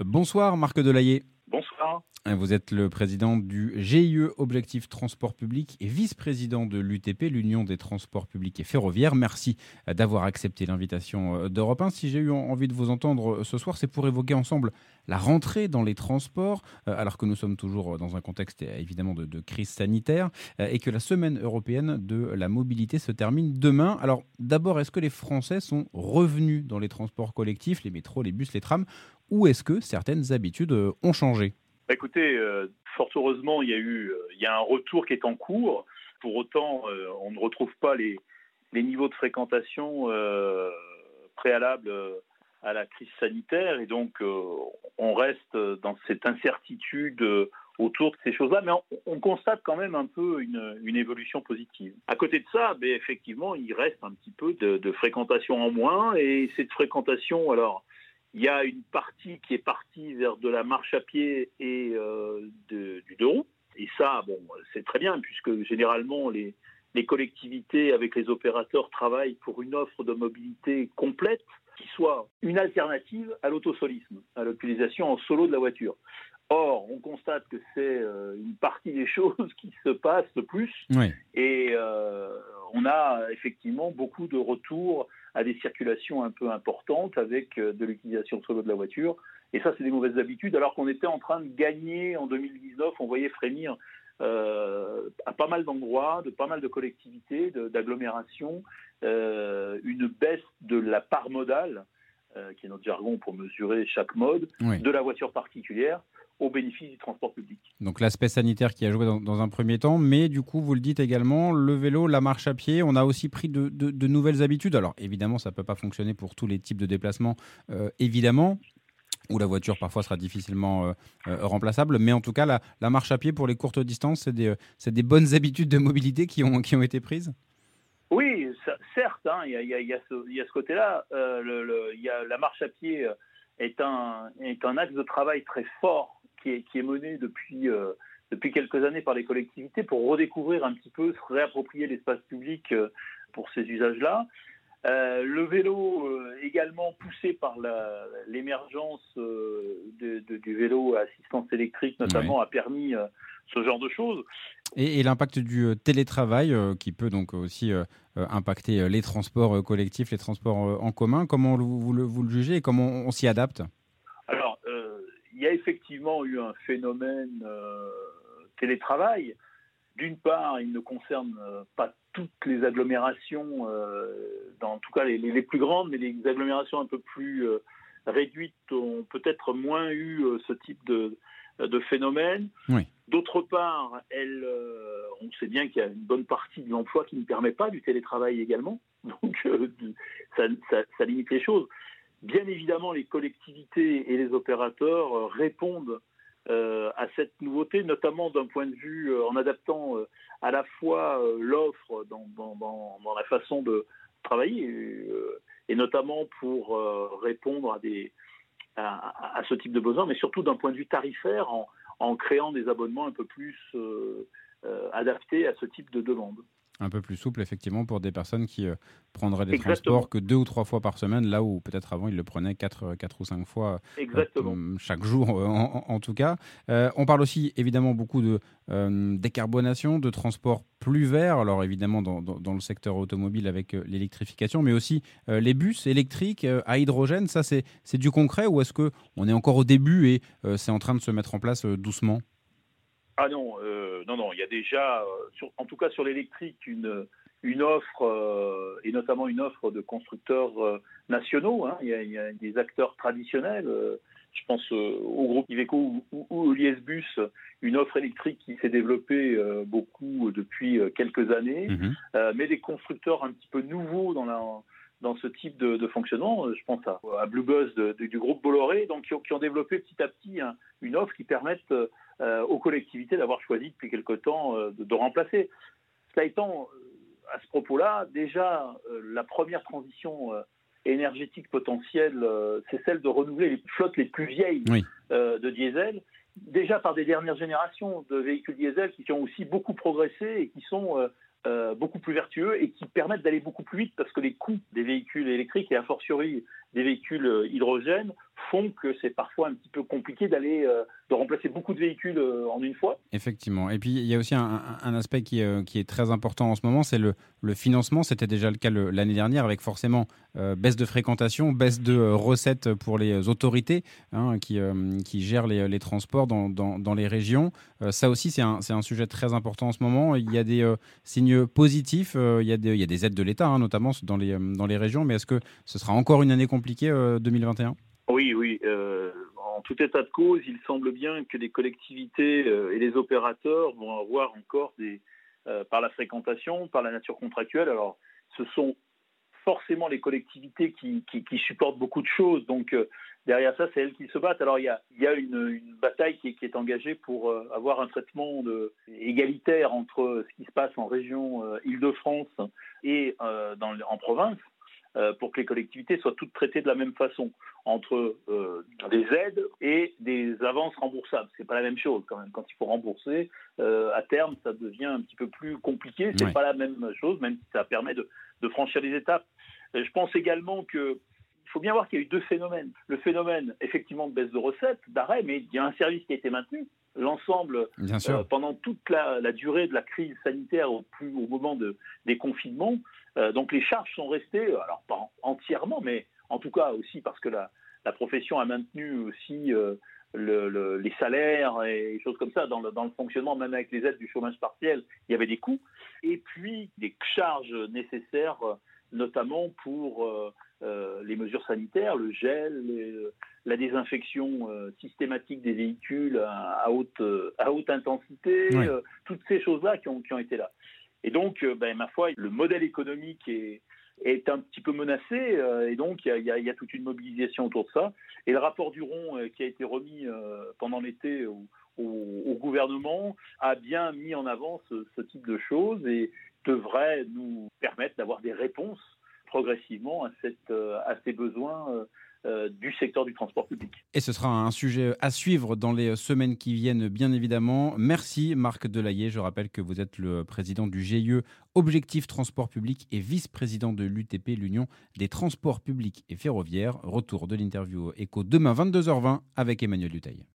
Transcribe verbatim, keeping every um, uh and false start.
Bonsoir Marc Delahaye. Bonsoir. Vous êtes le président du G I E Objectif Transport Public et vice-président de l'U T P, l'Union des transports publics et ferroviaires. Merci d'avoir accepté l'invitation d'Europe un. Si j'ai eu envie de vous entendre ce soir, c'est pour évoquer ensemble la rentrée dans les transports, alors que nous sommes toujours dans un contexte évidemment de, de crise sanitaire et que la semaine européenne de la mobilité se termine demain. Alors d'abord, est-ce que les Français sont revenus dans les transports collectifs, les métros, les bus, les trams, ou est-ce que certaines habitudes ont changé ? Écoutez, euh, fort heureusement, il y a eu, euh, il y a un retour qui est en cours. Pour autant, euh, on ne retrouve pas les, les niveaux de fréquentation euh, préalables à la crise sanitaire, et donc euh, on reste dans cette incertitude euh, autour de ces choses-là, mais on, on constate quand même un peu une, une évolution positive. À côté de ça, ben, effectivement, il reste un petit peu de, de fréquentation en moins, et cette fréquentation, alors, il y a une partie qui est partie vers de la marche à pied et euh, de, du deux roues. Et ça, bon, c'est très bien, puisque généralement, les, les collectivités avec les opérateurs travaillent pour une offre de mobilité complète qui soit une alternative à l'autosolisme, à l'utilisation en solo de la voiture. Or, on constate que c'est euh, une partie des choses qui se passent le plus. Oui. Et euh, on a effectivement beaucoup de retours à des circulations un peu importantes avec euh, de l'utilisation solo de la voiture. Et ça, c'est des mauvaises habitudes, alors qu'on était en train de gagner en deux mille dix-neuf, on voyait frémir euh, à pas mal d'endroits, de pas mal de collectivités, de, d'agglomérations, euh, une baisse de la part modale, euh, qui est notre jargon pour mesurer chaque mode, Oui. de la voiture particulière, au bénéfice du transport public. Donc l'aspect sanitaire qui a joué dans, dans un premier temps, mais du coup, vous le dites également, le vélo, la marche à pied, on a aussi pris de, de, de nouvelles habitudes. Alors évidemment, ça ne peut pas fonctionner pour tous les types de déplacements, euh, évidemment, où la voiture parfois sera difficilement euh, euh, remplaçable, mais en tout cas, la, la marche à pied pour les courtes distances, c'est des, euh, c'est des bonnes habitudes de mobilité qui ont, qui ont été prises ? Oui, ça, certes, hein, il y, a, il y, a, il y, a ce, il y a ce côté-là. Euh, le, le, il y a, la marche à pied est un, est un axe de travail très fort qui est, qui est mené depuis, euh, depuis quelques années par les collectivités pour redécouvrir un petit peu, se réapproprier l'espace public euh, pour ces usages-là. Euh, le vélo, euh, également poussé par la, l'émergence euh, de, de, du vélo à assistance électrique, notamment, Ouais. a permis euh, ce genre de choses. Et, et l'impact du euh, télétravail euh, qui peut donc aussi euh, euh, impacter euh, les transports euh, collectifs, les transports euh, en commun. Comment vous, vous, le, vous le jugez et comment on, on s'y adapte ? Alors, euh, il y a effectivement eu un phénomène euh, télétravail. D'une part, il ne concerne euh, pas toutes les agglomérations, euh, dans, en tout cas les, les plus grandes, mais les agglomérations un peu plus euh, réduites ont peut-être moins eu euh, ce type de, de phénomène. Oui. D'autre part, elle, euh, on sait bien qu'il y a une bonne partie de l'emploi qui ne permet pas du télétravail également, donc euh, ça, ça, ça limite les choses. Bien évidemment, les collectivités et les opérateurs euh, répondent euh, à cette nouveauté, notamment d'un point de vue euh, en adaptant euh, à la fois euh, l'offre dans, dans, dans, dans la façon de travailler, euh, et notamment pour euh, répondre à, des, à, à ce type de besoins, mais surtout d'un point de vue tarifaire, en, en créant des abonnements un peu plus euh, euh, adaptés à ce type de demande. Un peu plus souple, effectivement, pour des personnes qui euh, prendraient des Exactement. transports que deux ou trois fois par semaine, là où peut-être avant, ils le prenaient quatre, quatre ou cinq fois Exactement. euh, chaque jour, euh, en, en tout cas. Euh, on parle aussi, évidemment, beaucoup de euh, décarbonation, de transport plus vert, alors évidemment dans, dans, dans le secteur automobile avec euh, l'électrification, mais aussi euh, les bus électriques euh, à hydrogène. Ça, c'est, c'est du concret ou est-ce qu'on est encore au début et euh, c'est en train de se mettre en place euh, doucement ? Ah non, euh, non, non, il y a déjà, euh, sur, en tout cas sur l'électrique, une, une offre, euh, et notamment une offre de constructeurs euh, nationaux. Hein. Il y a, il y a des acteurs traditionnels, euh, je pense euh, au groupe Iveco ou, ou, ou l'I S Bus, une offre électrique qui s'est développée euh, beaucoup depuis euh, quelques années, Mmh. euh, mais des constructeurs un petit peu nouveaux dans la... dans ce type de, de fonctionnement. Je pense à, à Blue Buzz de, de, du groupe Bolloré, donc, qui, ont, qui ont développé petit à petit hein, une offre qui permette euh, aux collectivités d'avoir choisi depuis quelque temps euh, de, de remplacer. Cela étant, à ce propos-là, déjà, euh, la première transition euh, énergétique potentielle, euh, c'est celle de renouveler les flottes les plus vieilles Oui. euh, de diesel, déjà par des dernières générations de véhicules diesel qui ont aussi beaucoup progressé et qui sont... Euh, Euh, beaucoup plus vertueux et qui permettent d'aller beaucoup plus vite parce que les coûts des véhicules électriques et a fortiori des véhicules hydrogènes font que c'est parfois un petit peu compliqué d'aller euh, de remplacer beaucoup de véhicules euh, en une fois. Effectivement. Et puis, il y a aussi un, un- un aspect qui, euh, qui est très important en ce moment, c'est le, le financement. C'était déjà le cas le- l'année dernière, avec forcément euh, baisse de fréquentation, baisse de euh, recettes pour les autorités hein, qui, euh, qui gèrent les, les transports dans, dans- dans les régions. Euh, ça aussi, c'est un, c'est un sujet très important en ce moment. Il y a des euh, signes positifs, euh, il y a des, il y a des aides de l'État, hein, notamment dans les, euh, dans les régions. Mais est-ce que ce sera encore une année compliquée, euh, deux mille vingt et un? Oui, oui. Euh, en tout état de cause, il semble bien que les collectivités euh, et les opérateurs vont avoir encore des, euh, par la fréquentation, par la nature contractuelle. Alors, ce sont forcément les collectivités qui, qui, qui supportent beaucoup de choses. Donc, euh, derrière ça, c'est elles qui se battent. Alors, il y a, il y a une, une bataille qui est, qui est engagée pour euh, avoir un traitement de, égalitaire entre ce qui se passe en région euh, Île-de-France et euh, dans, en province, euh, pour que les collectivités soient toutes traitées de la même façon, entre euh, des aides et des avances remboursables. C'est pas la même chose quand même. Quand il faut rembourser, euh, à terme, ça devient un petit peu plus compliqué. C'est Ouais. pas la même chose, même si ça permet de, de franchir les étapes. Euh, Je pense également que il faut bien voir qu'il y a eu deux phénomènes. Le phénomène, effectivement, de baisse de recettes, d'arrêt, mais il y a un service qui a été maintenu. L'ensemble, Bien sûr. euh, pendant toute la, la durée de la crise sanitaire, au, plus, au moment de, des confinements, euh, donc les charges sont restées, alors pas entièrement, mais en tout cas aussi parce que la, la profession a maintenu aussi euh, le, le, les salaires et des choses comme ça dans le, dans le fonctionnement, même avec les aides du chômage partiel, il y avait des coûts. Et puis des charges nécessaires, notamment pour euh, euh, les mesures sanitaires, le gel, les, la désinfection euh, systématique des véhicules à, à, haute, à haute intensité, Oui. euh, toutes ces choses-là qui ont, qui ont été là. Et donc, euh, ben, ma foi, le modèle économique est, est un petit peu menacé, euh, et donc il y, y, y a toute une mobilisation autour de ça. Et le rapport Duron euh, qui a été remis euh, pendant l'été au, au, au gouvernement a bien mis en avant ce, ce type de choses et devrait nous permettre d'avoir des réponses progressivement à, cette, euh, à ces besoins euh, euh, du secteur du transport public. Et ce sera un sujet à suivre dans les semaines qui viennent, bien évidemment. Merci Marc Delahaye. Je rappelle que vous êtes le président du G I E Objectif Transport Public et vice-président de l'U T P, l'Union des transports publics et ferroviaires. Retour de l'interview Écho demain vingt-deux heures vingt avec Emmanuel Dutheil.